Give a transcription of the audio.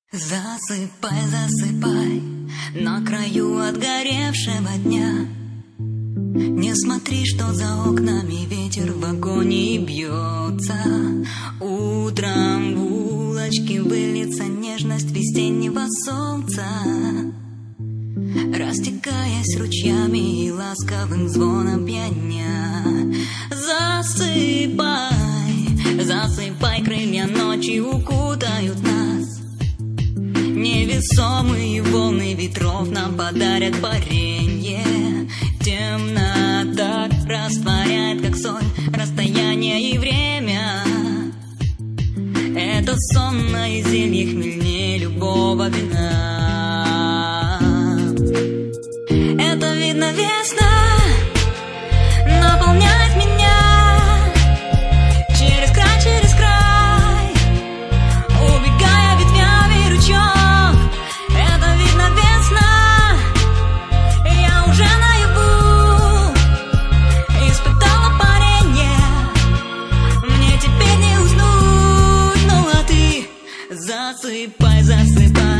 Засыпай, засыпай на краю отгоревшего дня. Не смотри, что за окнами ветер в вагоне бьется. Утром в улочке выльется нежность весеннего солнца, растекаясь ручьями и ласковым звоном пьяня. Засыпай, засыпай, крылья ночи укутают нас. Невесомые волны ветров нам подарят паренье. Темнота растворяет, как соль, расстояние и время. Это сонное зелье хмельнее любого вина. Это видно весна наполняет меня. Через край, убегая ветвями ручьев. Это видно весна, я уже наяву испытала паренье. Мне теперь не уснуть, ну а ты засыпай, засыпай.